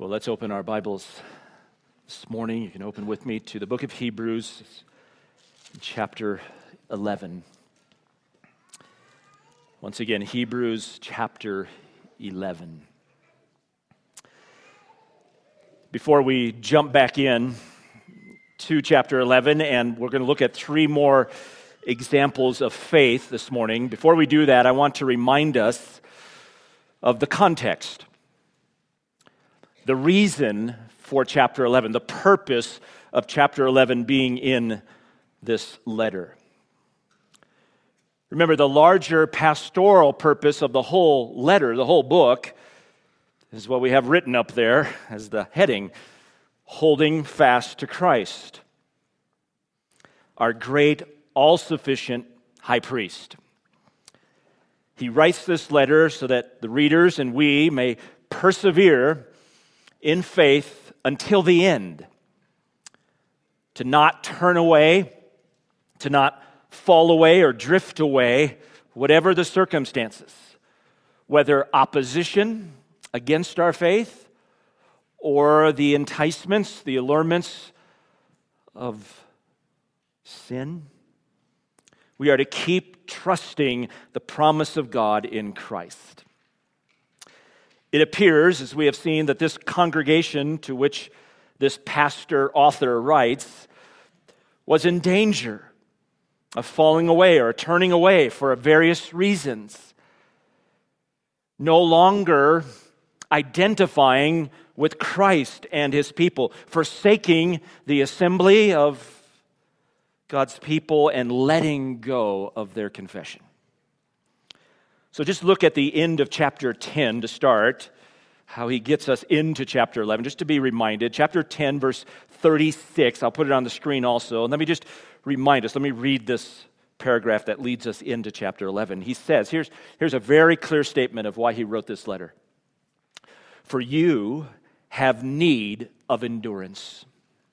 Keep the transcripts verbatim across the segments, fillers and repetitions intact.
Well, let's open our Bibles this morning. You can open with me to the book of Hebrews, chapter eleven. Once again, Hebrews chapter eleven. Before we jump back in to chapter eleven, and we're going to look at three more examples of faith this morning. Before we do that, I want to remind us of the context. The reason for chapter eleven, the purpose of chapter eleven being in this letter. Remember, the larger pastoral purpose of the whole letter, the whole book, is what we have written up there as the heading, Holding Fast to Christ, our great, all-sufficient high priest. He writes this letter so that the readers and we may persevere in faith until the end, to not turn away, to not fall away or drift away, whatever the circumstances, whether opposition against our faith or the enticements, the allurements of sin. We are to keep trusting the promise of God in Christ. It appears, as we have seen, that this congregation to which this pastor author writes was in danger of falling away or turning away for various reasons, no longer identifying with Christ and his people, forsaking the assembly of God's people and letting go of their confession. So just look at the end of chapter ten to start, how he gets us into chapter eleven, just to be reminded. Chapter ten, verse thirty-six, I'll put it on the screen also. And let me just remind us, let me read this paragraph that leads us into chapter eleven. He says, here's, here's a very clear statement of why he wrote this letter. For you have need of endurance,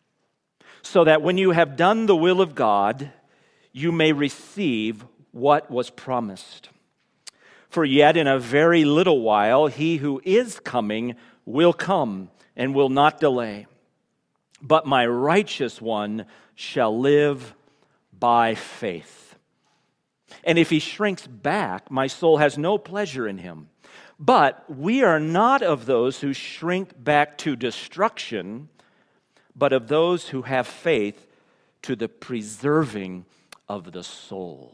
so that when you have done the will of God, you may receive what was promised. For yet in a very little while, he who is coming will come and will not delay. But my righteous one shall live by faith. And if he shrinks back, my soul has no pleasure in him. But we are not of those who shrink back to destruction, but of those who have faith to the preserving of the soul.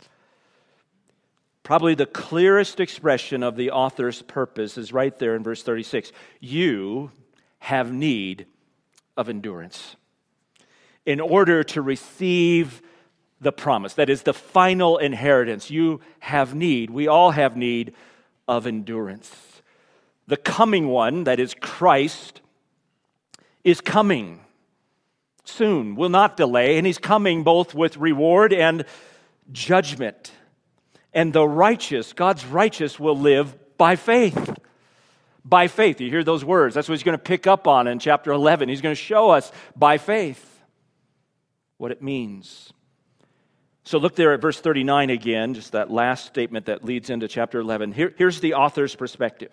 Probably the clearest expression of the author's purpose is right there in verse thirty-six. You have need of endurance in order to receive the promise. That is the final inheritance. You have need. We all have need of endurance. The coming one, that is Christ, is coming soon, will not delay, and he's coming both with reward and judgment. And the righteous, God's righteous, will live by faith. By faith. You hear those words. That's what he's going to pick up on in chapter eleven. He's going to show us by faith what it means. So look there at verse thirty-nine again, just that last statement that leads into chapter eleven. Here, here's the author's perspective.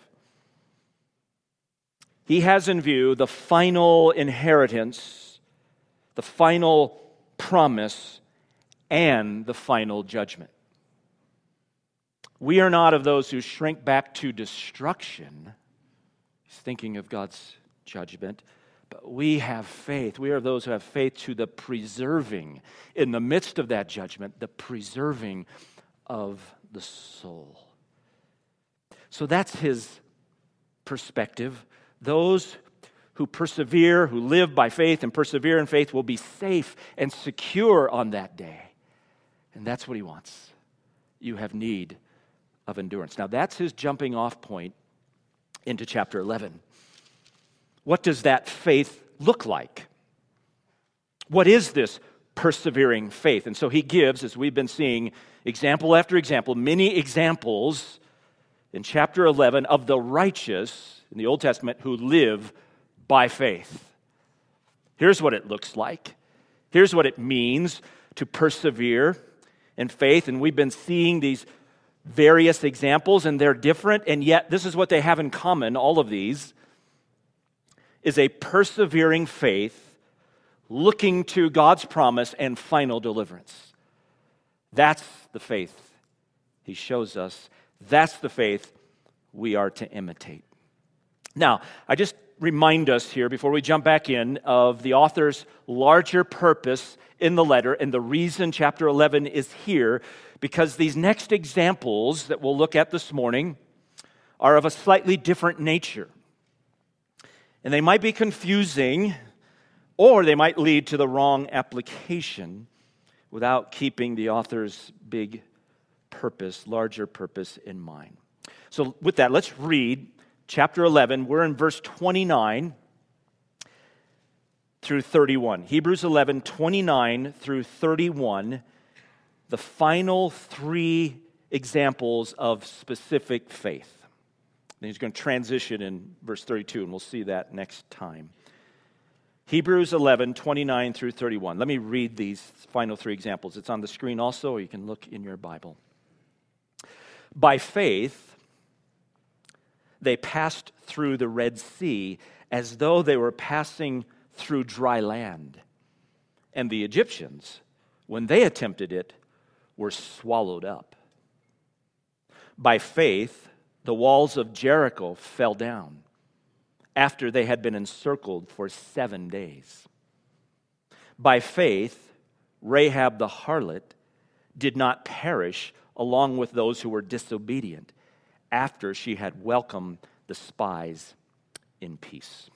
He has in view the final inheritance, the final promise, and the final judgment. We are not of those who shrink back to destruction. He's thinking of God's judgment. But we have faith. We are those who have faith to the preserving, in the midst of that judgment, the preserving of the soul. So that's his perspective. Those who persevere, who live by faith and persevere in faith will be safe and secure on that day. And that's what he wants. You have need of endurance. Now that's his jumping off point into chapter eleven. What does that faith look like? What is this persevering faith? And so he gives, as we've been seeing, example after example, many examples in chapter eleven of the righteous in the Old Testament who live by faith. Here's what it looks like. Here's what it means to persevere in faith. And we've been seeing these various examples, and they're different, and yet this is what they have in common, all of these. is a persevering faith looking to God's promise and final deliverance. That's the faith he shows us. That's the faith we are to imitate. Now, I just remind us here before we jump back in of the author's larger purpose in the letter, and the reason chapter eleven is here, because these next examples that we'll look at this morning are of a slightly different nature. And they might be confusing, or they might lead to the wrong application without keeping the author's big purpose, larger purpose in mind. So with that, let's read chapter eleven. We're in verse twenty-nine through thirty-one. Hebrews eleven, twenty-nine through thirty-one, the final three examples of specific faith. Then he's going to transition in verse thirty-two, and we'll see that next time. Hebrews eleven, twenty-nine through thirty-one. Let me read these final three examples. It's on the screen also, or you can look in your Bible. By faith, they passed through the Red Sea as though they were passing through dry land. And the Egyptians, when they attempted it, were swallowed up. By faith, the walls of Jericho fell down after they had been encircled for seven days. By faith, Rahab the harlot did not perish along with those who were disobedient after she had welcomed the spies in peace.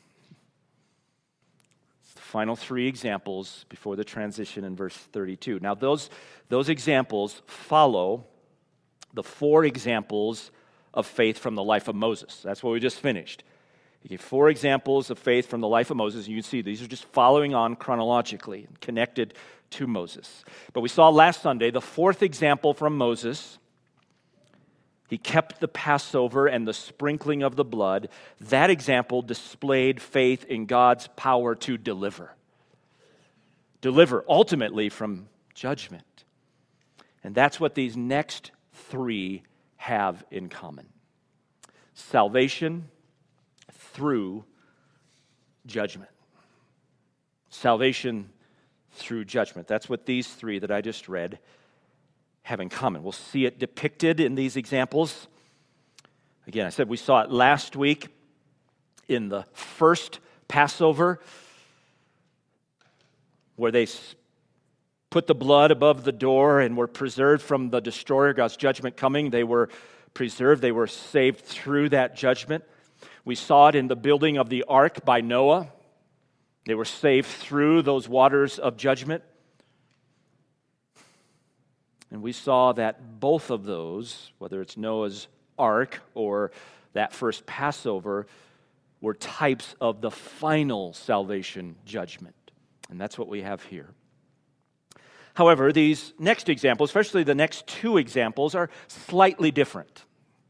It's the final three examples before the transition in verse thirty-two. Now those, those examples follow the four examples of faith from the life of Moses. That's what we just finished. He gave four examples of faith from the life of Moses. You can see these are just following on chronologically and connected to Moses. But we saw last Sunday the fourth example from Moses. He kept the Passover and the sprinkling of the blood. That example displayed faith in God's power to deliver. Deliver ultimately from judgment. And that's what these next three have in common. Salvation through judgment. Salvation through judgment. That's what these three that I just read have in common. We'll see it depicted in these examples. Again, I said we saw it last week in the first Passover, where they put the blood above the door and were preserved from the destroyer, God's judgment coming. They were preserved. They were saved through that judgment. We saw it in the building of the ark by Noah. They were saved through those waters of judgment. And we saw that both of those, whether it's Noah's ark or that first Passover, were types of the final salvation judgment. And that's what we have here. However, these next examples, especially the next two examples, are slightly different.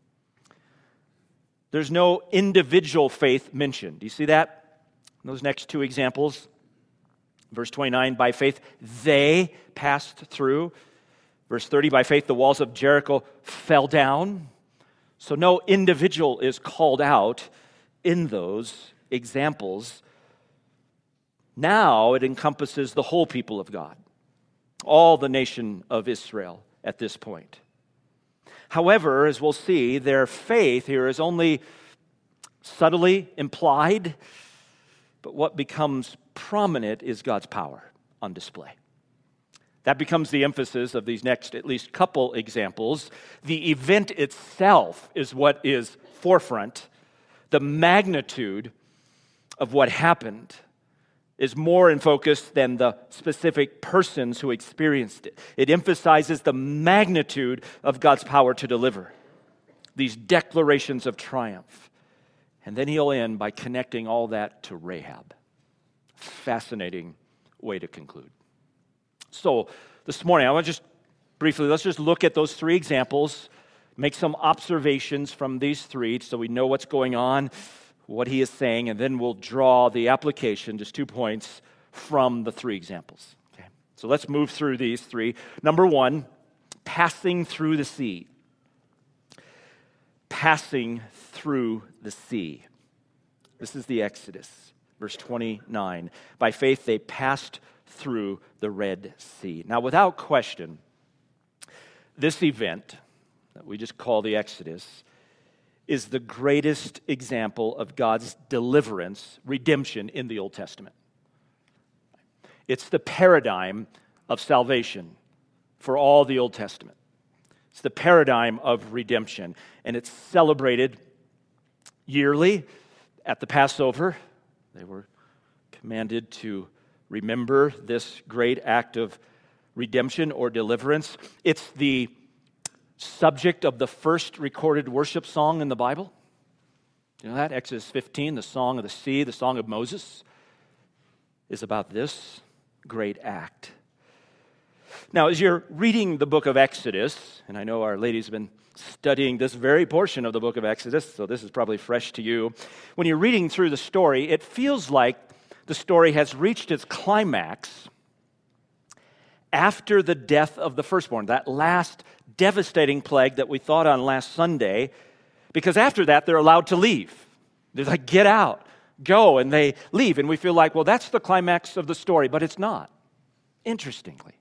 There's no individual faith mentioned. Do you see that? Those next two examples. Verse twenty-nine, by faith they passed through. Verse thirty, by faith the walls of Jericho fell down. So no individual is called out in those examples. Now it encompasses the whole people of God, all the nation of Israel at this point. However, as we'll see, their faith here is only subtly implied, but what becomes prominent is God's power on display. That becomes the emphasis of these next at least couple examples. The event itself is what is forefront. The magnitude of what happened is more in focus than the specific persons who experienced it. It emphasizes the magnitude of God's power to deliver. These declarations of triumph. And then he'll end by connecting all that to Rahab. Fascinating way to conclude. So this morning, I want to just briefly, let's just look at those three examples, make some observations from these three so we know what's going on, what he is saying, and then we'll draw the application, just two points, from the three examples. Okay. So let's move through these three. Number one, passing through the sea. Passing through the sea. This is the Exodus. verse twenty-nine. By faith they passed through the Red Sea. Now, without question, this event that we just call the Exodus is the greatest example of God's deliverance, redemption in the Old Testament. It's the paradigm of salvation for all the Old Testament. It's the paradigm of redemption, and it's celebrated yearly at the Passover. They were commanded to remember this great act of redemption or deliverance. It's the subject of the first recorded worship song in the Bible. You know that? Exodus fifteen, the Song of the Sea, the Song of Moses, is about this great act. Now, as you're reading the book of Exodus, and I know our ladies have been studying this very portion of the book of Exodus, so this is probably fresh to you. When you're reading through the story, it feels like the story has reached its climax after the death of the firstborn, that last devastating plague that we thought on last Sunday, because after that, they're allowed to leave. They're like, get out, go, and they leave. And we feel like, well, that's the climax of the story, but it's not. Interestingly,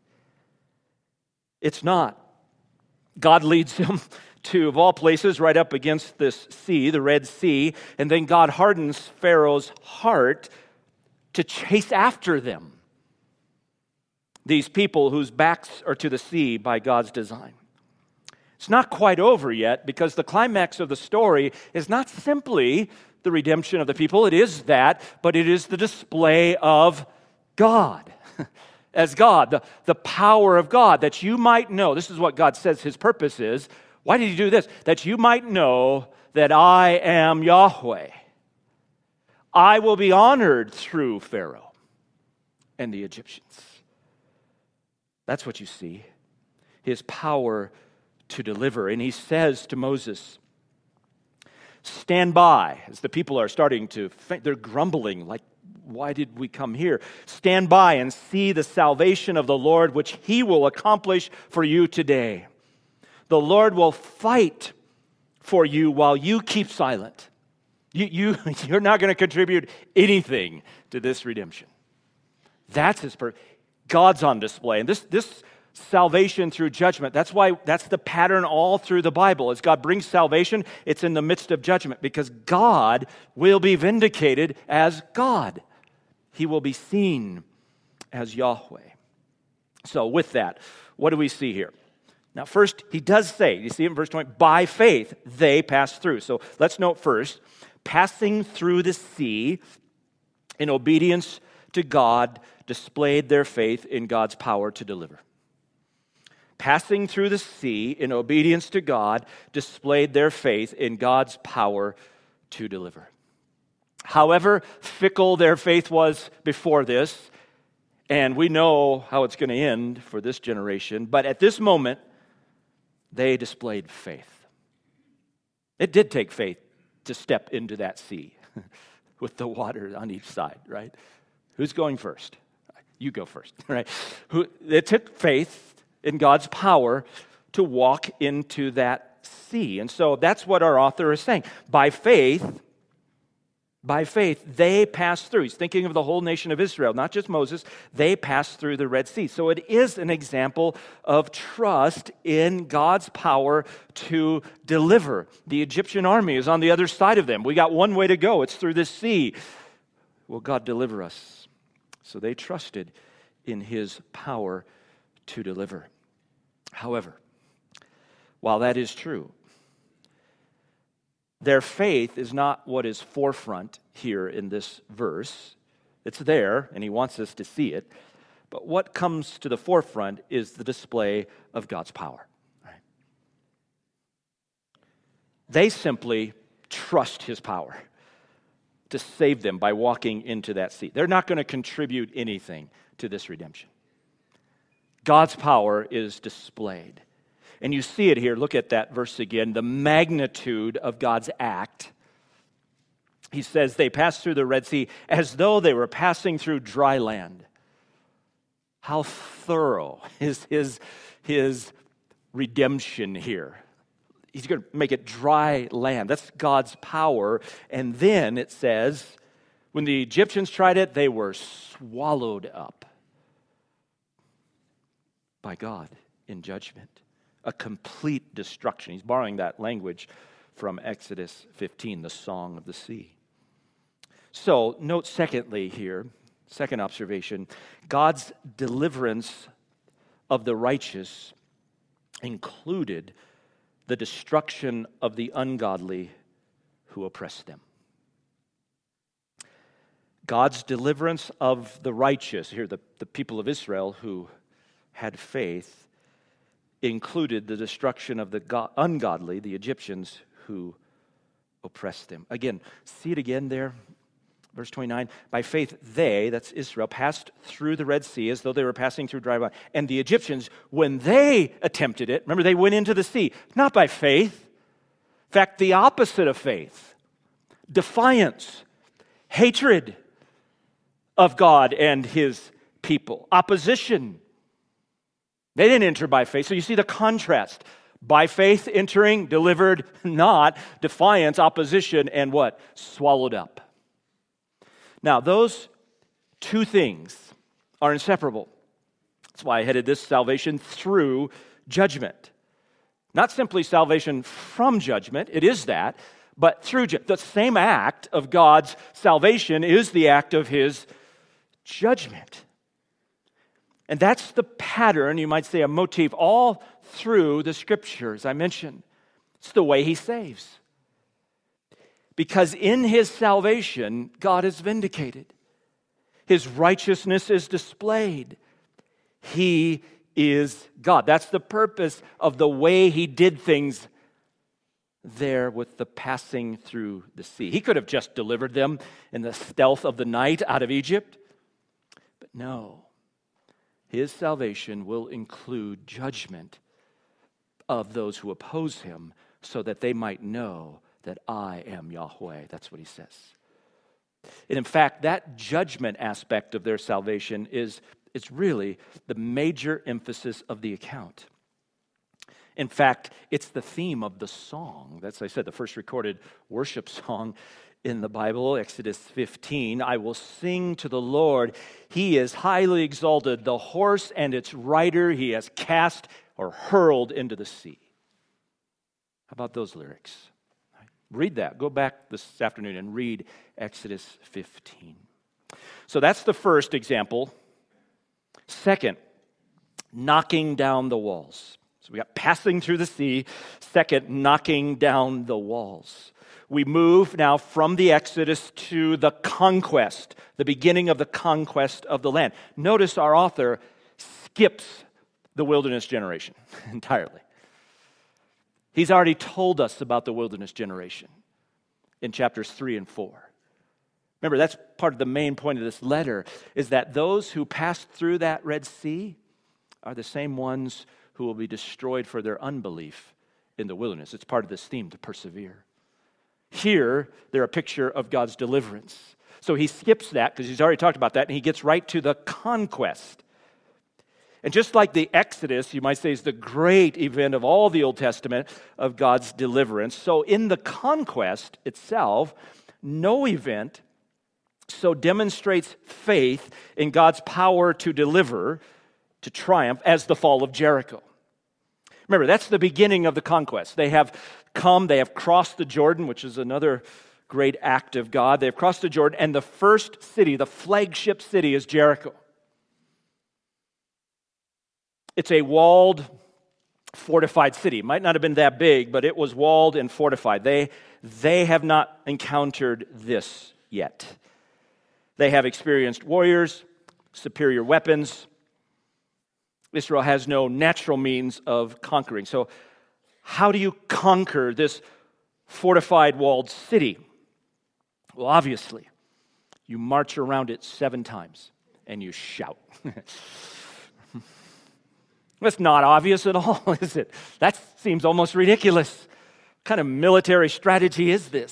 it's not. God leads them to, of all places, right up against this sea, the Red Sea, and then God hardens Pharaoh's heart to chase after them, these people whose backs are to the sea by God's design. It's not quite over yet, because the climax of the story is not simply the redemption of the people. It is that, but it is the display of God as God, the, the power of God, that you might know. This is what God says his purpose is. Why did he do this? That you might know that I am Yahweh. I will be honored through Pharaoh and the Egyptians. That's what you see. His power to deliver. And he says to Moses, stand by, as the people are starting to faint. They're grumbling, like, why did we come here? Stand by and see the salvation of the Lord, which he will accomplish for you today. The Lord will fight for you while you keep silent. You, you, you're not going to contribute anything to this redemption. That's his purpose. God's on display. And this, this salvation through judgment, that's why that's the pattern all through the Bible. As God brings salvation, it's in the midst of judgment, because God will be vindicated as God. He will be seen as Yahweh. So with that, what do we see here? Now first, he does say, you see in verse twenty, by faith they passed through. So let's note first, passing through the sea in obedience to God displayed their faith in God's power to deliver. Passing through the sea in obedience to God displayed their faith in God's power to deliver. However fickle their faith was before this, and we know how it's going to end for this generation, but at this moment, they displayed faith. It did take faith to step into that sea with the water on each side, right? Who's going first? You go first, right? Who, it took faith in God's power to walk into that sea. And so that's what our author is saying. By faith, by faith, they passed through. He's thinking of the whole nation of Israel, not just Moses. They passed through the Red Sea. So it is an example of trust in God's power to deliver. The Egyptian army is on the other side of them. We got one way to go. It's through this sea. Will God deliver us? So they trusted in his power to deliver. However, while that is true, their faith is not what is forefront here in this verse. It's there, and he wants us to see it. But what comes to the forefront is the display of God's power. Right? They simply trust his power to save them by walking into that sea. They're not going to contribute anything to this redemption. God's power is displayed. And you see it here. Look at that verse again. The magnitude of God's act. He says they passed through the Red Sea as though they were passing through dry land. How thorough is his, his redemption here. He's going to make it dry land. That's God's power. And then it says, When the Egyptians tried it, they were swallowed up by God in judgment. A complete destruction. He's borrowing that language from Exodus fifteen, the Song of the Sea. So, note secondly here, second observation, God's deliverance of the righteous included the destruction of the ungodly who oppressed them. God's deliverance of the righteous, here the, the people of Israel who had faith, included the destruction of the go- ungodly, the Egyptians who oppressed them. Again, see it again there, verse twenty-nine. By faith they, that's Israel, passed through the Red Sea as though they were passing through dry land. And the Egyptians, when they attempted it, remember they went into the sea, not by faith. In fact, the opposite of faith. Defiance, hatred of God and his people, opposition. They didn't enter by faith. So you see the contrast. By faith entering, delivered, not. Defiance, opposition, and what? Swallowed up. Now, those two things are inseparable. That's why I headed this salvation through judgment. Not simply salvation from judgment, it is that, but through ju- the same act of God's salvation is the act of his judgment. And that's the pattern, you might say a motif, all through the Scriptures I mentioned. It's the way he saves. Because in his salvation, God is vindicated. His righteousness is displayed. He is God. That's the purpose of the way he did things there with the passing through the sea. He could have just delivered them in the stealth of the night out of Egypt. But no. His salvation will include judgment of those who oppose him so that they might know that I am Yahweh. That's what he says. And in fact, that judgment aspect of their salvation is, is really the major emphasis of the account. In fact, it's the theme of the song. That's, I said, the first recorded worship song in the Bible, Exodus fifteen. I will sing to the Lord. He is highly exalted. The horse and its rider he has cast or hurled into the sea. How about those lyrics? Read that. Go back this afternoon and read Exodus fifteen. So that's the first example. Second, knocking down the walls. So we got passing through the sea. Second, knocking down the walls. We move now from the Exodus to the conquest, the beginning of the conquest of the land. Notice our author skips the wilderness generation entirely. He's already told us about the wilderness generation in chapters three and four. Remember, that's part of the main point of this letter, is that those who passed through that Red Sea are the same ones who will be destroyed for their unbelief in the wilderness. It's part of this theme, to persevere. Here, they're a picture of God's deliverance. So he skips that because he's already talked about that, and he gets right to the conquest. And just like the Exodus, you might say, is the great event of all the Old Testament of God's deliverance, so in the conquest itself, no event so demonstrates faith in God's power to deliver, to triumph, as the fall of Jericho. Remember, that's the beginning of the conquest. They have come, they have crossed the Jordan, which is another great act of God. They have crossed the Jordan, and the first city, the flagship city, is Jericho. It's a walled, fortified city. It might not have been that big, but it was walled and fortified. They, they have not encountered this yet. They have experienced warriors, superior weapons. Israel has no natural means of conquering. So how do you conquer this fortified walled city? Well, obviously, you march around it seven times and you shout. That's not obvious at all, is it? That seems almost ridiculous. What kind of military strategy is this?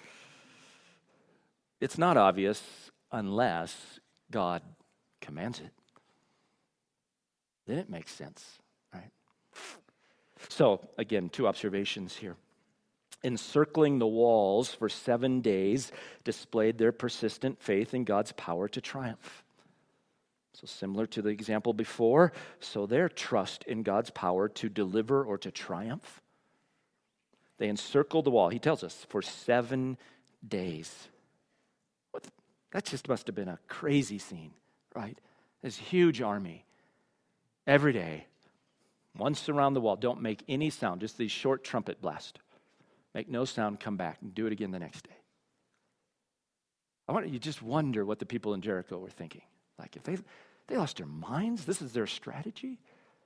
It's not obvious unless God commands it. Then it makes sense, right? So, again, two observations here. encircling the walls for seven days, displayed their persistent faith in God's power to triumph. So similar to the example before, so their trust in God's power to deliver or to triumph. They encircled the wall, he tells us, for seven days. What, that just must have been a crazy scene, right? This huge army. Every day, once around the wall, don't make any sound, just these short trumpet blasts. Make no sound, come back, and do it again the next day. I want you just wonder what the people in Jericho were thinking. Like, if they they lost their minds, this is their strategy.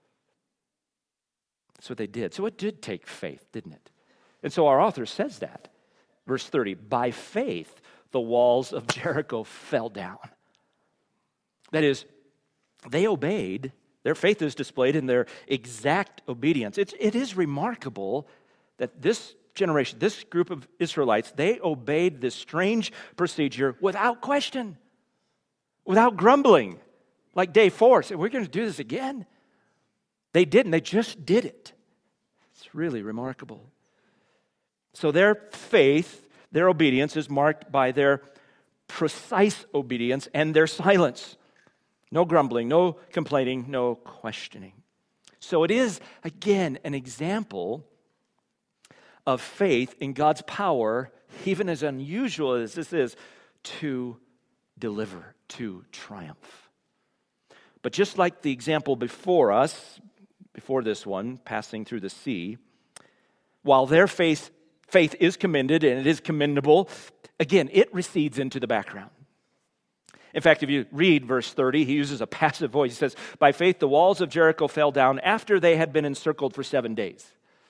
That's what they did. So it did take faith, didn't it? And so our author says that. Verse thirty, by faith, the walls of Jericho fell down. That is, they obeyed. Their faith is displayed in their exact obedience. It's, it is remarkable that this generation, this group of Israelites, they obeyed this strange procedure without question, without grumbling. Like day four, said, we're going to do this again. They didn't. They just did it. It's really remarkable. So their faith, their obedience is marked by their precise obedience and their silence. No grumbling, no complaining, no questioning. So it is, again, an example of faith in God's power, even as unusual as this is, to deliver, to triumph. But just like the example before us, before this one, passing through the sea, while their faith, faith is commended and it is commendable, again, it recedes into the background. In fact, if you read verse thirty, he uses a passive voice. He says, by faith the walls of Jericho fell down after they had been encircled for seven days.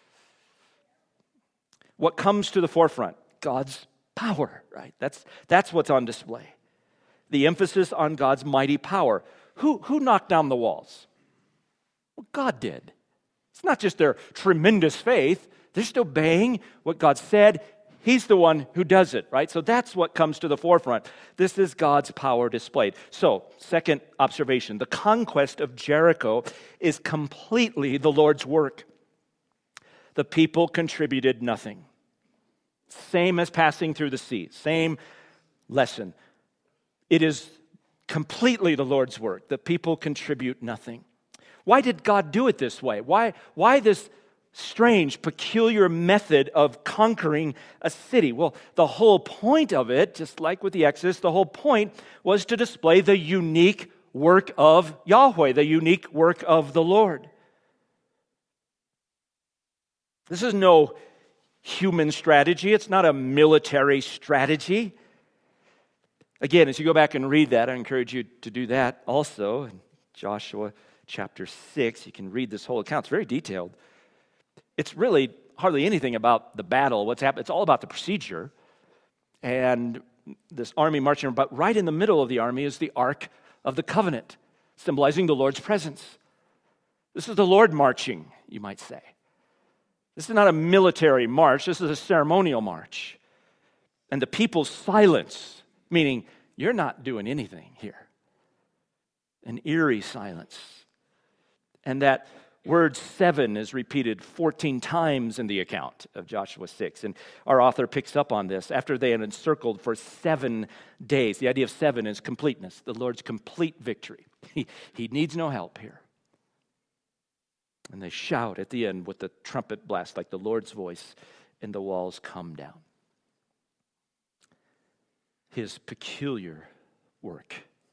What comes to the forefront? God's power, right? That's, that's what's on display. The emphasis on God's mighty power. Who, who knocked down the walls? Well, God did. It's not just their tremendous faith. They're just obeying what God said. He's the one who does it, right? So that's what comes to the forefront. This is God's power displayed. So, second observation, the conquest of Jericho is completely the Lord's work. The people contributed nothing. Same as passing through the sea. Same lesson. It is completely the Lord's work. The people contribute nothing. Why did God do it this way? Why, why this strange, peculiar method of conquering a city? Well, the whole point of it, just like with the Exodus, the whole point was to display the unique work of Yahweh, the unique work of the Lord. This is no human strategy. It's not a military strategy. Again, as you go back and read that, I encourage you to do that also. In Joshua chapter six, you can read this whole account. It's very detailed. It's really hardly anything about the battle, what's happened. It's all about the procedure and this army marching. But right in the middle of the army is the Ark of the Covenant, symbolizing the Lord's presence. This is the Lord marching, you might say. This is not a military march. This is a ceremonial march. And the people's silence, meaning you're not doing anything here. An eerie silence. And that word seven is repeated fourteen times in the account of Joshua six. And our author picks up on this. After they had encircled for seven days, the idea of seven is completeness, the Lord's complete victory. He, he needs no help here. And they shout at the end with the trumpet blast like the Lord's voice, and the walls come down. His peculiar work,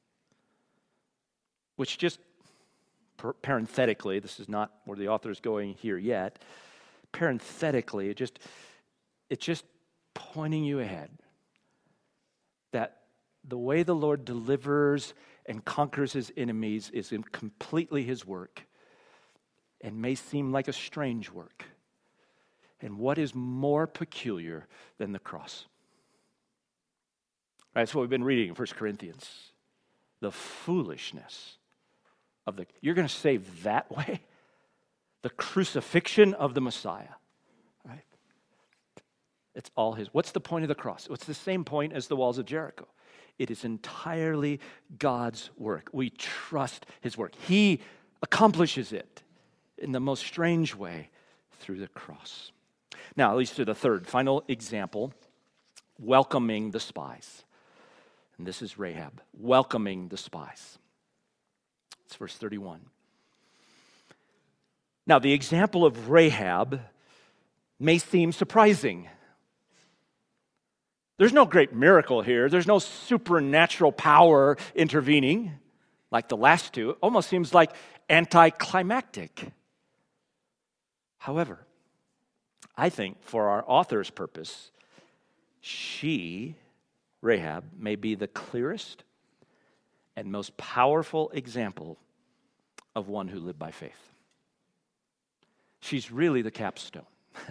which just parenthetically, this is not where the author is going here yet, parenthetically, it just, it's just pointing you ahead that the way the Lord delivers and conquers his enemies is in completely his work and may seem like a strange work. And what is more peculiar than the cross? Right, that's what we've been reading in First Corinthians. The foolishness of the, you're going to save that way? The crucifixion of the Messiah, right? It's all his. What's the point of the cross? It's the same point as the walls of Jericho. It is entirely God's work. We trust his work. He accomplishes it in the most strange way through the cross. Now, at least to the third, final example, welcoming the spies. And this is Rahab, welcoming the spies. It's verse thirty-one. Now, the example of Rahab may seem surprising. There's no great miracle here. There's no supernatural power intervening like the last two. It almost seems like anticlimactic. However, I think for our author's purpose, she, Rahab, may be the clearest and most powerful example of one who lived by faith. She's really the capstone.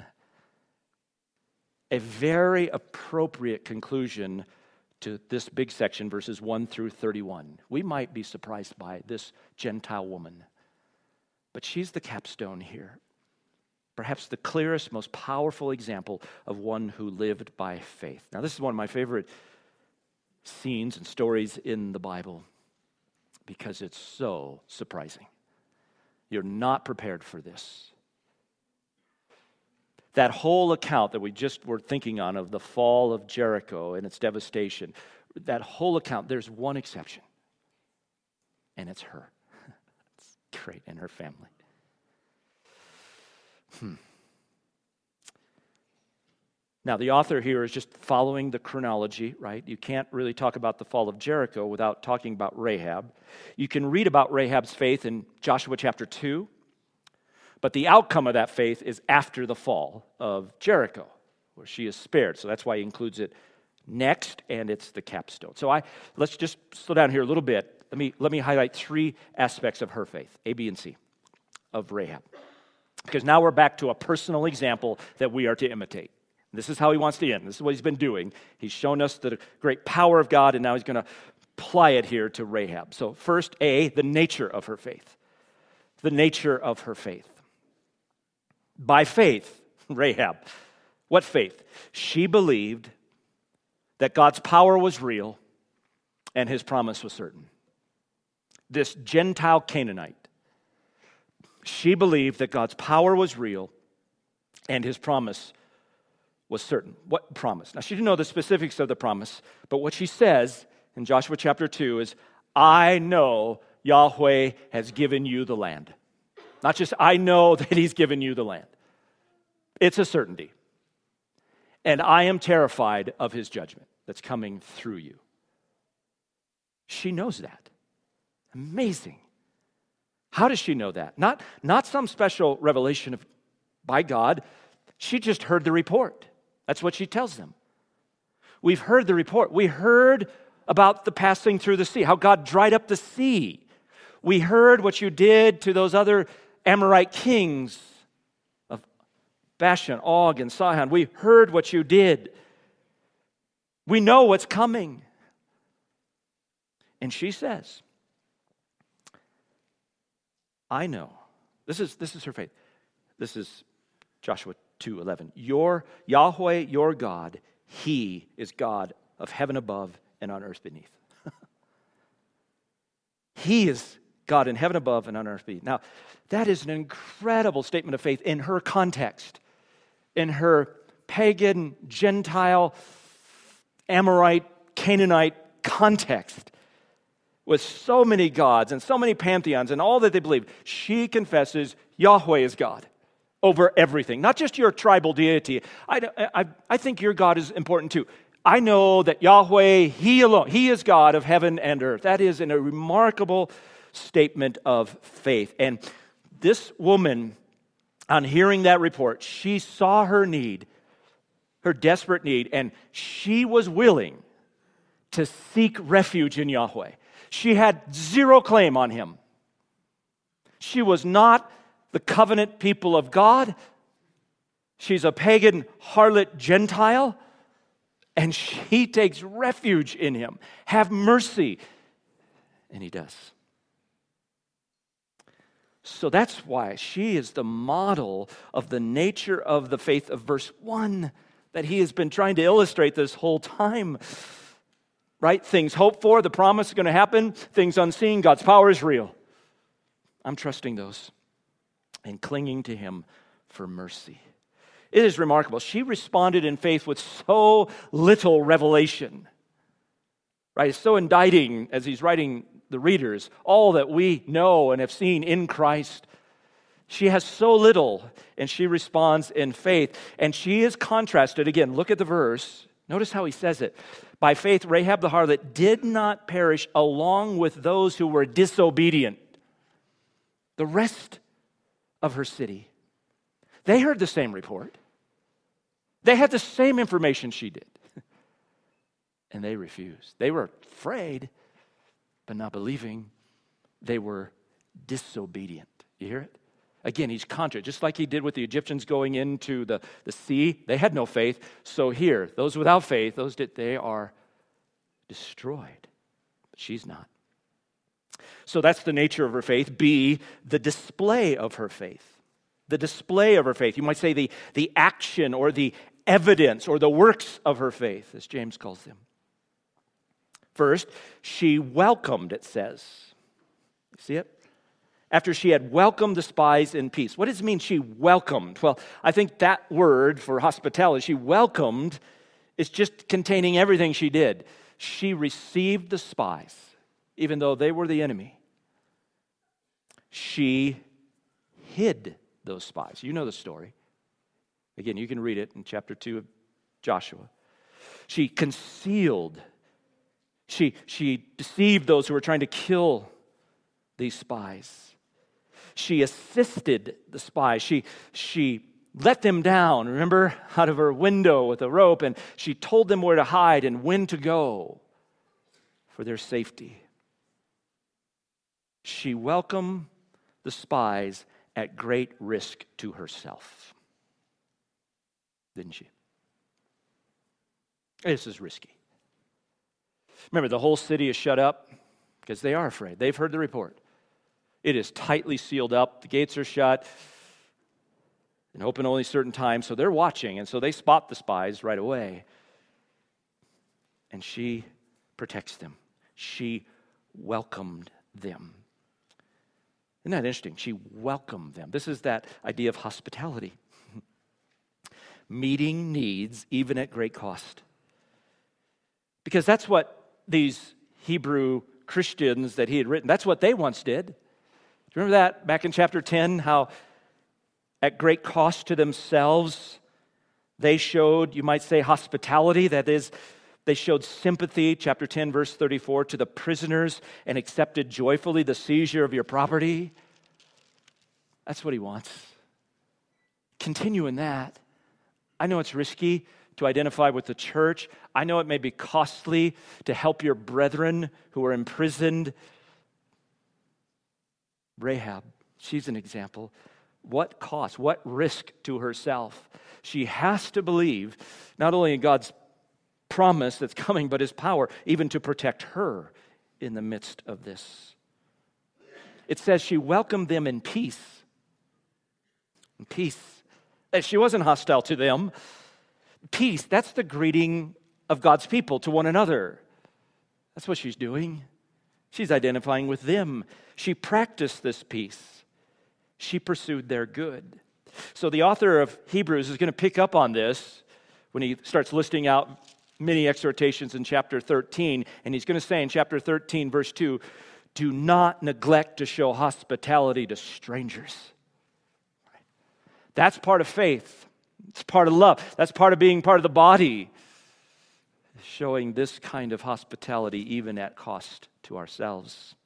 A very appropriate conclusion to this big section, verses one through thirty-one. We might be surprised by this Gentile woman, but she's the capstone here. Perhaps the clearest, most powerful example of one who lived by faith. Now, this is one of my favorite scenes and stories in the Bible because it's so surprising. You're not prepared for this. That whole account that we just were thinking on of the fall of Jericho and its devastation, that whole account, there's one exception, and it's her. It's great, and her family. Hmm. Now, the author here is just following the chronology, right? You can't really talk about the fall of Jericho without talking about Rahab. You can read about Rahab's faith in Joshua chapter two, but the outcome of that faith is after the fall of Jericho, where she is spared. So that's why he includes it next, and it's the capstone. So I let's just slow down here a little bit. Let me, let me highlight three aspects of her faith, A, B, and C, of Rahab. Because now we're back to a personal example that we are to imitate. This is how he wants to end. This is what he's been doing. He's shown us the great power of God, and now he's going to apply it here to Rahab. So first, A, the nature of her faith. The nature of her faith. By faith, Rahab. What faith? She believed that God's power was real and his promise was certain. This Gentile Canaanite, she believed that God's power was real and his promise was certain. What promise? Now, she didn't know the specifics of the promise, but what she says in Joshua chapter two is, I know Yahweh has given you the land. Not just, I know that he's given you the land. It's a certainty. And I am terrified of his judgment that's coming through you. She knows that. Amazing. How does she know that? Not, not some special revelation of, by God. She just heard the report. That's what she tells them. We've heard the report. We heard about the passing through the sea, how God dried up the sea. We heard what you did to those other Amorite kings of Bashan, Og, and Sihon. We heard what you did. We know what's coming. And she says, I know. This is, this is her faith. This is Joshua two eleven. Your Yahweh, your God, he is God of heaven above and on earth beneath. He is God in heaven above and on earth beneath. Now, that is an incredible statement of faith in her context, in her pagan, Gentile, Amorite, Canaanite context, with so many gods and so many pantheons and all that they believe. She confesses Yahweh is God over everything, not just your tribal deity. I, I, I think your God is important too. I know that Yahweh, he alone, he is God of heaven and earth. That is a remarkable statement of faith. And this woman, on hearing that report, she saw her need, her desperate need, and she was willing to seek refuge in Yahweh. She had zero claim on him. She was not the covenant people of God. She's a pagan harlot Gentile, and she takes refuge in him. Have mercy. And he does. So that's why she is the model of the nature of the faith of verse one that he has been trying to illustrate this whole time. Right? Things hoped for, the promise is going to happen. Things unseen, God's power is real. I'm trusting those and clinging to him for mercy. It is remarkable. She responded in faith with so little revelation. Right? It's so indicting as he's writing the readers, all that we know and have seen in Christ. She has so little, and she responds in faith. And she is contrasted. Again, look at the verse. Notice how he says it. By faith, Rahab the harlot did not perish along with those who were disobedient. The rest of her city. They heard the same report. They had the same information she did. And they refused. They were afraid, but not believing. They were disobedient. You hear it? Again, he's contrary. Just like he did with the Egyptians going into the, the sea, they had no faith. So here, those without faith, those did, they are destroyed. But she's not. So that's the nature of her faith. B, the display of her faith. The display of her faith. You might say the, the action or the evidence or the works of her faith, as James calls them. First, she welcomed, it says. You see it? After she had welcomed the spies in peace. What does it mean she welcomed? Well, I think that word for hospitality, she welcomed, is just containing everything she did. She received the spies, even though they were the enemy. She hid those spies. You know the story. Again, you can read it in chapter two of Joshua. She concealed. She, she deceived those who were trying to kill these spies. She assisted the spies. She, she let them down, remember, out of her window with a rope, and she told them where to hide and when to go for their safety. She welcomed the spies at great risk to herself. Didn't she? This is risky. Remember, the whole city is shut up because they are afraid. They've heard the report. It is tightly sealed up. The gates are shut and open only certain times. So they're watching, and so they spot the spies right away. And she protects them. She welcomed them. Isn't that interesting? She welcomed them. This is that idea of hospitality. Meeting needs even at great cost. Because that's what these Hebrew Christians that he had written, that's what they once did. Do you remember that back in chapter ten, how at great cost to themselves, they showed, you might say, hospitality. That is, they showed sympathy, chapter ten, verse thirty-four, to the prisoners and accepted joyfully the seizure of your property. That's what he wants. Continue in that. I know it's risky to identify with the church. I know it may be costly to help your brethren who are imprisoned. Rahab, she's an example. What cost, what risk to herself? She has to believe not only in God's promise that's coming, but his power even to protect her in the midst of this. It says she welcomed them in peace. In peace. That she wasn't hostile to them. Peace, that's the greeting of God's people to one another. That's what she's doing. She's identifying with them. She practiced this peace. She pursued their good. So the author of Hebrews is going to pick up on this when he starts listing out many exhortations in chapter thirteen. And he's going to say in chapter thirteen, verse two, do not neglect to show hospitality to strangers. That's part of faith. It's part of love. That's part of being part of the body. Showing this kind of hospitality even at cost to ourselves.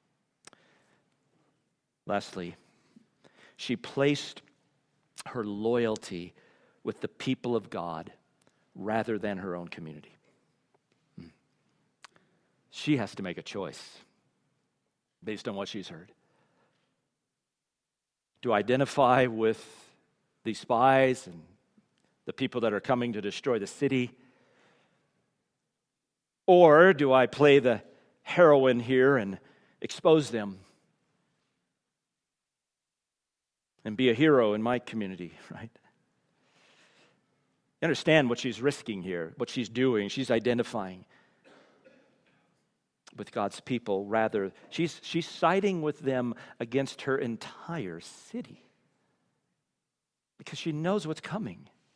Lastly, she placed her loyalty with the people of God rather than her own community. She has to make a choice based on what she's heard. Do I identify with these spies and the people that are coming to destroy the city? Or do I play the heroine here and expose them and be a hero in my community, right? You understand what she's risking here, what she's doing. She's identifying with God's people rather. She's, she's siding with them against her entire city because she knows what's coming.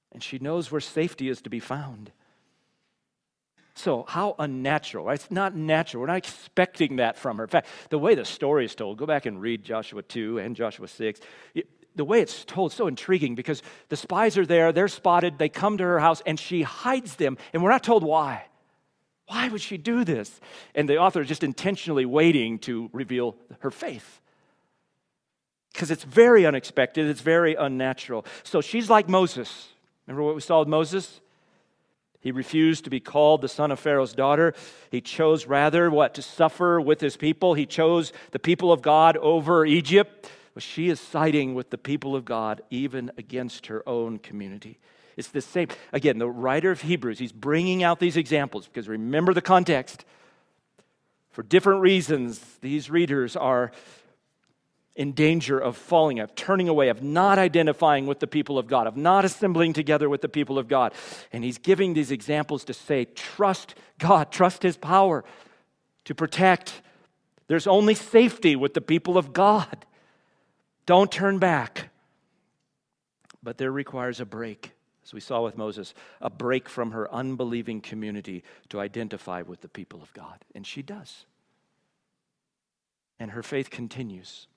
And she knows where safety is to be found. So how unnatural, right? It's not natural. We're not expecting that from her. In fact, the way the story is told, go back and read Joshua two and Joshua six. It, the way it's told is so intriguing because the spies are there, they're spotted, they come to her house, and she hides them, and we're not told why. Why would she do this? And the author is just intentionally waiting to reveal her faith. Because it's very unexpected, it's very unnatural. So she's like Moses. Remember what we saw with Moses? He refused to be called the son of Pharaoh's daughter. He chose rather what? To suffer with his people. He chose the people of God over Egypt. Well, she is siding with the people of God even against her own community. It's the same. Again, the writer of Hebrews, he's bringing out these examples because remember the context. For different reasons, these readers are in danger of falling, of turning away, of not identifying with the people of God, of not assembling together with the people of God. And he's giving these examples to say, trust God, trust his power to protect. There's only safety with the people of God. Don't turn back. But there requires a break, as we saw with Moses, a break from her unbelieving community to identify with the people of God. And she does. And her faith continues.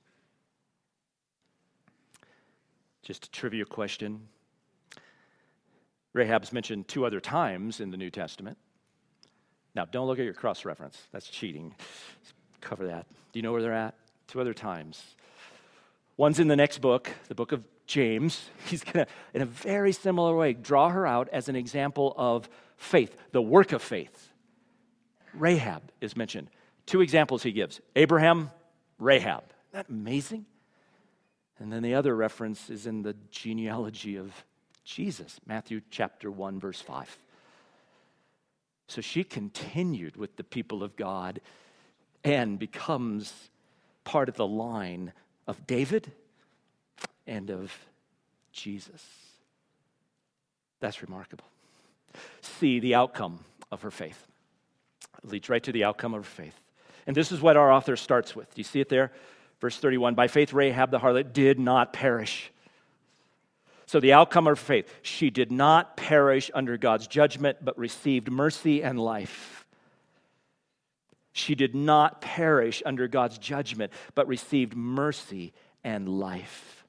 Just a trivia question. Rahab's mentioned two other times in the New Testament. Now, don't look at your cross-reference. That's cheating. Let's cover that. Do you know where they're at? Two other times. One's in the next book, the book of James. He's going to, in a very similar way, draw her out as an example of faith, the work of faith. Rahab is mentioned. Two examples he gives. Abraham, Rahab. Isn't that amazing? And then the other reference is in the genealogy of Jesus, Matthew chapter one, verse five. So she continued with the people of God and becomes part of the line of David and of Jesus. That's remarkable. See the outcome of her faith. It leads right to the outcome of her faith. And this is what our author starts with. Do you see it there? Verse thirty-one, by faith Rahab the harlot did not perish. So the outcome of her faith, she did not perish under God's judgment, but received mercy and life. She did not perish under God's judgment, but received mercy and life.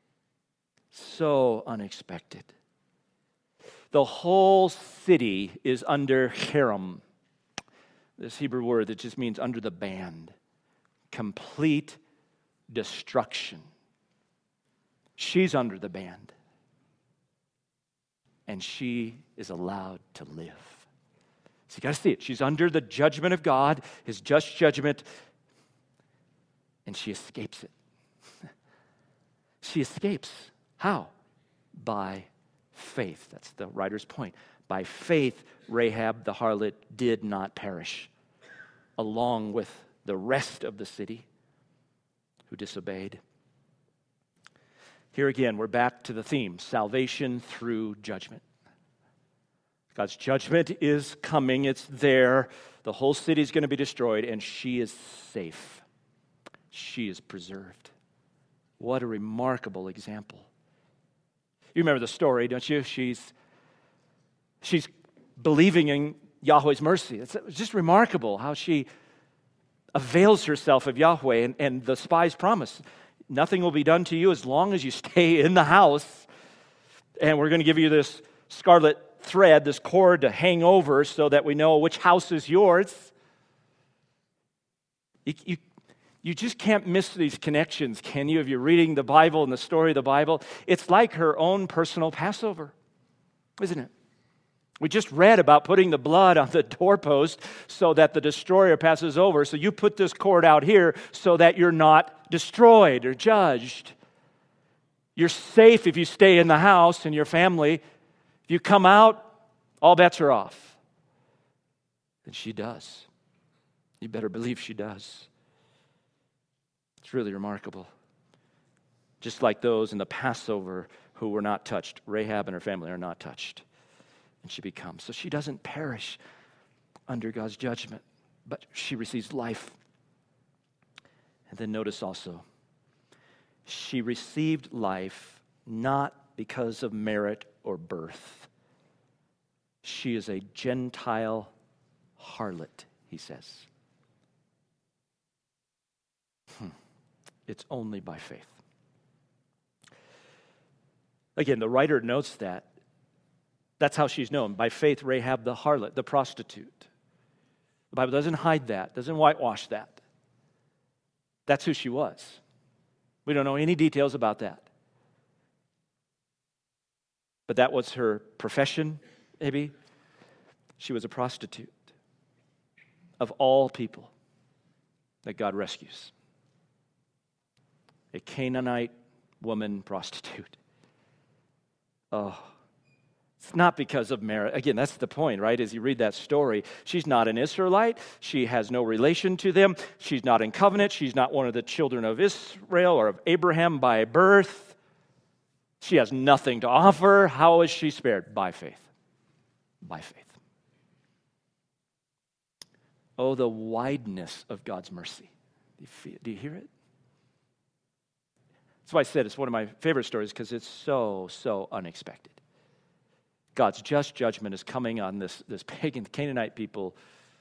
So unexpected. The whole city is under cherem. This Hebrew word that just means under the band. Complete destruction. She's under the band. And she is allowed to live. So you got to see it. She's under the judgment of God, his just judgment, and she escapes it. She escapes. How? By faith. That's the writer's point. By faith, Rahab the harlot did not perish, along with the rest of the city who disobeyed. Here again, we're back to the theme, salvation through judgment. God's judgment is coming. It's there. The whole city is going to be destroyed, and she is safe. She is preserved. What a remarkable example. You remember the story, don't you? She's, she's believing in Yahweh's mercy. It's just remarkable how she avails herself of Yahweh, and, and the spies promise, nothing will be done to you as long as you stay in the house, and we're going to give you this scarlet thread, this cord to hang over so that we know which house is yours. You, you, you just can't miss these connections, can you, if you're reading the Bible and the story of the Bible? It's like her own personal Passover, isn't it? We just read about putting the blood on the doorpost so that the destroyer passes over. So you put this cord out here so that you're not destroyed or judged. You're safe if you stay in the house and your family. If you come out, all bets are off. And she does. You better believe she does. It's really remarkable. Just like those in the Passover who were not touched, Rahab and her family are not touched. And she becomes. So she doesn't perish under God's judgment, but she receives life. And then notice also, she received life not because of merit or birth. She is a Gentile harlot, he says. Hmm. It's only by faith. Again, the writer notes that. That's how she's known. By faith, Rahab the harlot, the prostitute. The Bible doesn't hide that, doesn't whitewash that. That's who she was. We don't know any details about that. But that was her profession, maybe. She was a prostitute. Of all people that God rescues. A Canaanite woman prostitute. Oh, it's not because of merit. Again, that's the point, right? As you read that story, she's not an Israelite. She has no relation to them. She's not in covenant. She's not one of the children of Israel or of Abraham by birth. She has nothing to offer. How is she spared? By faith. By faith. Oh, the wideness of God's mercy. Do you, feel, do you hear it? That's why I said it's one of my favorite stories, because it's so, so unexpected. God's just judgment is coming on this, this pagan Canaanite people,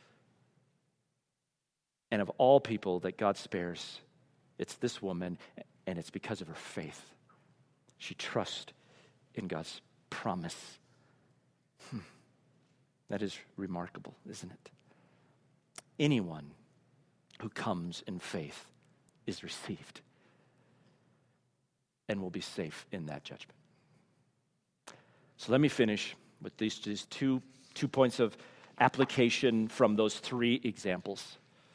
and of all people that God spares, it's this woman, and it's because of her faith. She trusts in God's promise. Hmm. That is remarkable, isn't it? Anyone who comes in faith is received and will be safe in that judgment. So let me finish with these, these two, two points of application from those three examples.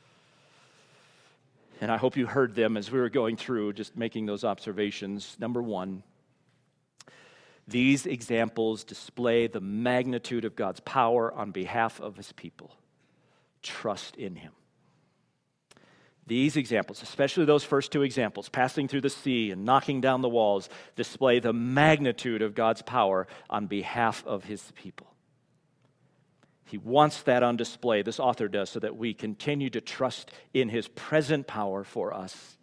And I hope you heard them as we were going through, just making those observations. Number one, these examples display the magnitude of God's power on behalf of his people. Trust in him. These examples, especially those first two examples, passing through the sea and knocking down the walls, display the magnitude of God's power on behalf of his people. He wants that on display, this author does, so that we continue to trust in his present power for us.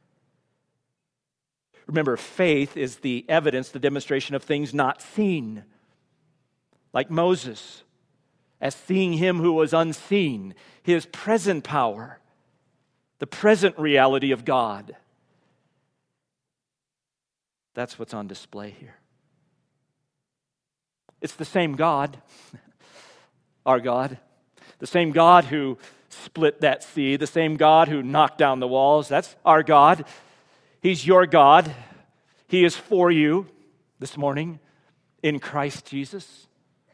Remember, faith is the evidence, the demonstration of things not seen. Like Moses, as seeing him who was unseen, his present power, the present reality of God. That's what's on display here. It's the same God, our God, the same God who split that sea, the same God who knocked down the walls. That's our God. He's your God. He is for you this morning in Christ Jesus.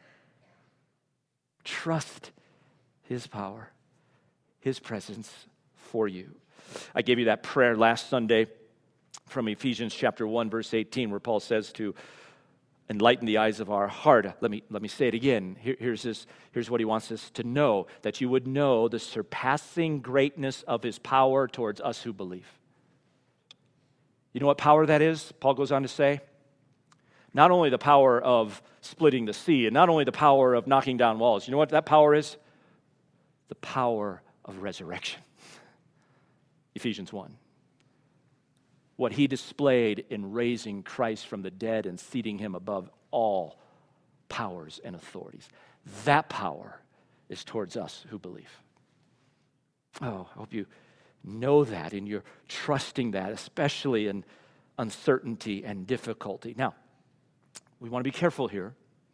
Trust his power, his presence for you. I gave you that prayer last Sunday from Ephesians chapter one, verse eighteen, where Paul says to enlighten the eyes of our heart. Let me, let me say it again. Here, here's, this, here's what he wants us to know, that you would know the surpassing greatness of his power towards us who believe. You know what power that is? Paul goes on to say, not only the power of splitting the sea, and not only the power of knocking down walls. You know what that power is? The power of resurrection. Ephesians one. What he displayed in raising Christ from the dead and seating him above all powers and authorities. That power is towards us who believe. Oh, I hope you know that and you're trusting that, especially in uncertainty and difficulty. Now, we want to be careful here.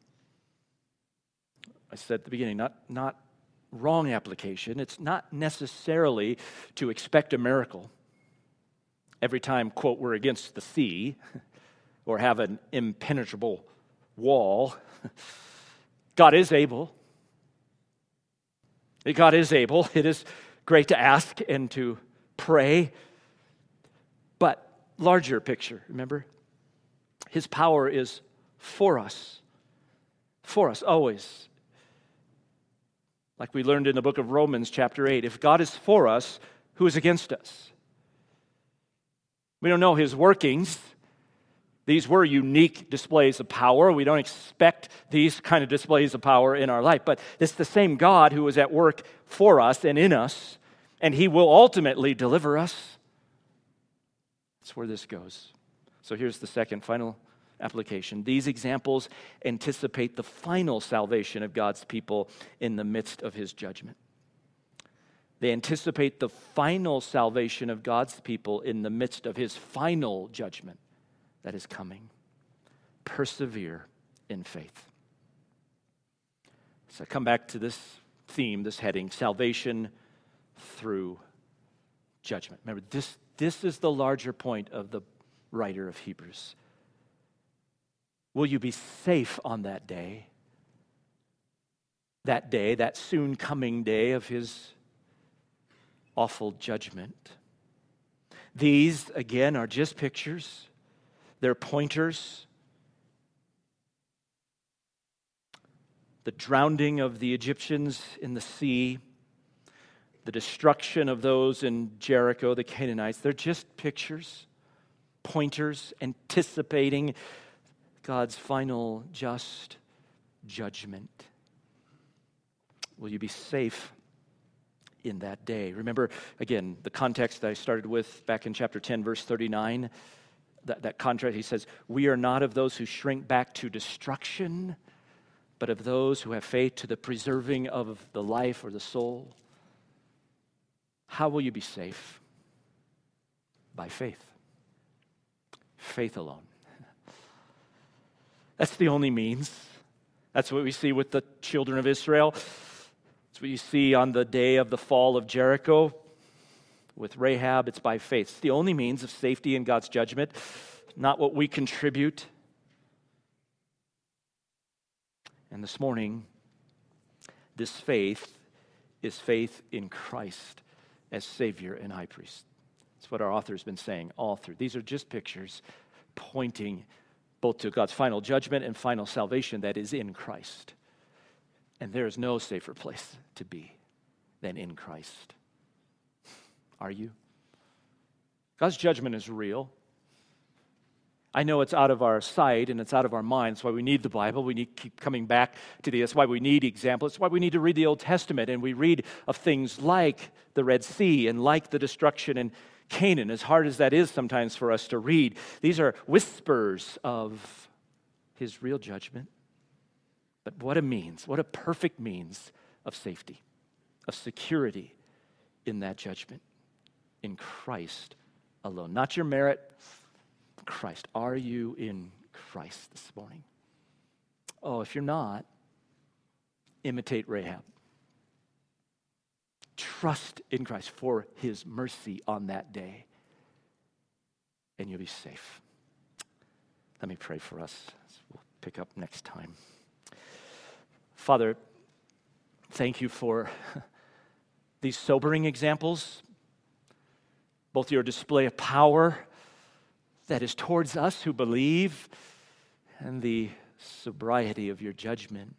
I said at the beginning, not, not wrong application. It's not necessarily to expect a miracle every time, quote, we're against the sea or have an impenetrable wall. God is able. God is able. It is great to ask and to pray. But larger picture, remember? His power is for us. For us, always. Like we learned in the book of Romans chapter eight, if God is for us, who is against us? We don't know his workings. These were unique displays of power. We don't expect these kind of displays of power in our life. But it's the same God who is at work for us and in us, and he will ultimately deliver us. That's where this goes. So here's the second final application. These examples anticipate the final salvation of God's people in the midst of his judgment. They anticipate the final salvation of God's people in the midst of his final judgment that is coming. Persevere in faith. So I come back to this theme, this heading, salvation through judgment. Remember, this, this is the larger point of the writer of Hebrews. Will you be safe on that day? That day, that soon coming day of his awful judgment. These, again, are just pictures. They're pointers. The drowning of the Egyptians in the sea, the destruction of those in Jericho, the Canaanites, they're just pictures, pointers, anticipating God's final just judgment. Will you be safe in that day? Remember, again, the context that I started with back in chapter ten, verse thirty-nine. That, that contrast, he says, we are not of those who shrink back to destruction, but of those who have faith to the preserving of the life or the soul. How will you be safe? By faith. Faith alone. That's the only means. That's what we see with the children of Israel. That's what you see on the day of the fall of Jericho. With Rahab, it's by faith. It's the only means of safety in God's judgment, not what we contribute. And this morning, this faith is faith in Christ as Savior and High Priest. That's what our author's been saying all through. These are just pictures pointing both to God's final judgment and final salvation that is in Christ. And there is no safer place to be than in Christ. Are you? God's judgment is real. I know it's out of our sight and it's out of our mind. That's why we need the Bible. We need to keep coming back to this. That's why we need examples. That's why we need to read the Old Testament. And we read of things like the Red Sea and like the destruction in Canaan, as hard as that is sometimes for us to read. These are whispers of his real judgment. But what a means, what a perfect means of safety, of security in that judgment. In Christ alone. Not your merit, Christ. Are you in Christ this morning? Oh, if you're not, imitate Rahab. Trust in Christ for his mercy on that day, and you'll be safe. Let me pray for us. We'll pick up next time. Father, thank you for these sobering examples, both your display of power that is towards us who believe and the sobriety of your judgment.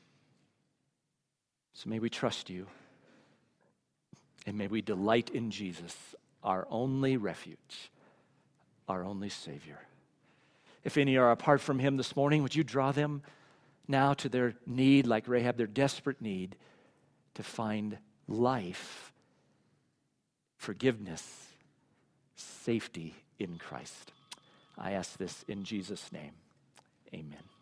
So may we trust you and may we delight in Jesus, our only refuge, our only Savior. If any are apart from him this morning, would you draw them now to their need, like Rahab, their desperate need to find life, forgiveness, safety in Christ. I ask this in Jesus' name. Amen.